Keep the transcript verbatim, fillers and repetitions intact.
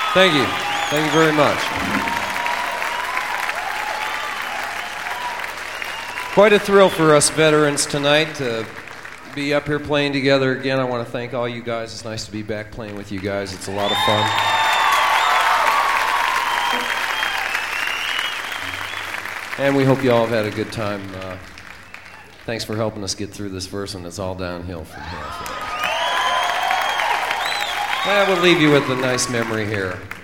Thank you. Thank you very much. Quite a thrill for us veterans tonight to be up here playing together again. I want to thank all you guys. It's nice to be back playing with you guys. It's a lot of fun. And we hope you all have had a good time. Uh, thanks for helping us get through this verse, and it's all downhill from here. I will leave you with a nice memory here.